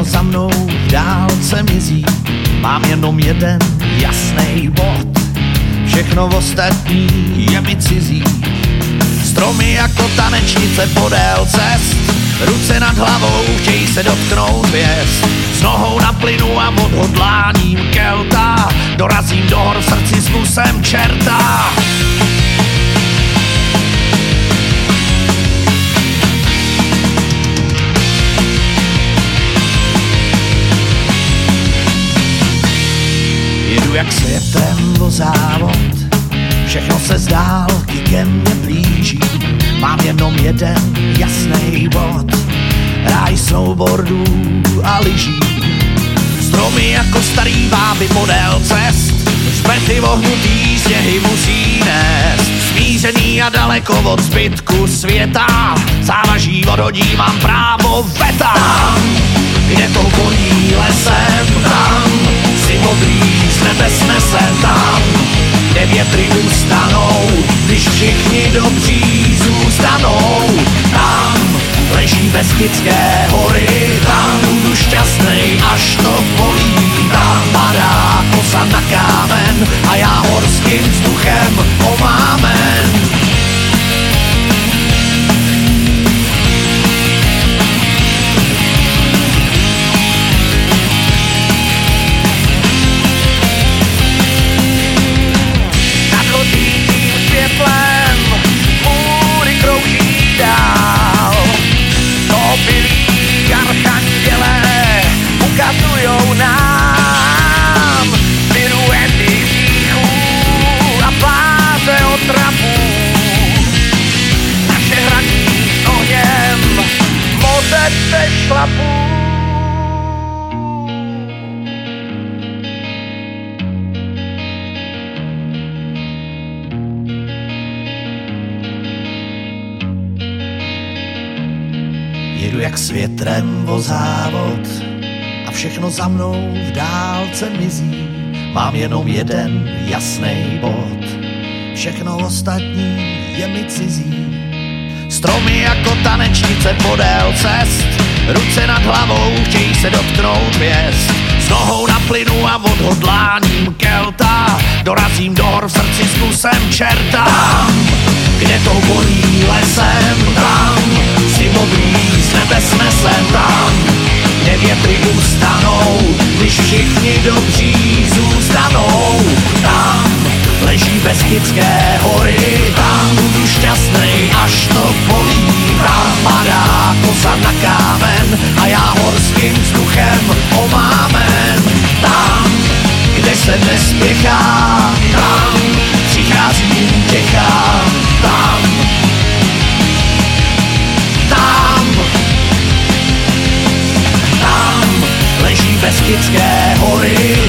za mnou v dálce mizí, mám jenom jeden jasný bod. Všechno ostatní je mi cizí. Stromy jako tanečnice podél cest, ruce nad hlavou chtějí se dotknout hvězd. S nohou na plynu a odhodláním Kelta dorazím do hor v srdci s kusem čerta. Jedu jak světem o závod, všechno se z dálky ke mně blíží, mám jenom jeden jasný bod, ráj snowboardů a lyží. Stromy jako starý báby podél cest, zmety ohnutý sněhy musí nést. Smířený a daleko od zbytku světa, závaží vododí mám právo veta. Tam, kde to koní lesem, tam si modrý z nebe snese. Tam, kde větry ustanou, když všichni dobří zůstanou. Tam leží Beskydské hory, tam budu šťastnej, až to bolí. Tam padá kosa na kámen a já horským vzduchem omámen. Ukazujou nám piruety hříchů a pláze otravů. Naše hraní s ohněm mozec se šlapů. Jedu jak s větrem o závod a všechno za mnou v dálce mizí, mám jenom jeden jasný bod, všechno ostatní je mi cizí. Stromy jako tanečnice podél cest, ruce nad hlavou chtějí se dotknout hvězd. S nohou na plynu a odhodláním Kelta dorazím do hor v srdci s kusem čerta. Tam, kde to bolí lesem, tam si modrý z nebe snese. Tam, kde větry ustanou, když všichni dobří zůstanou. Tam leží Beskydské hory, tam budu šťastnej, až to bolí. Tam padá kosa na kámen a já horským vzduchem omámen. Tam, kde se nespěchá, tam přichází útěcha. Tam leží Beskydské hory,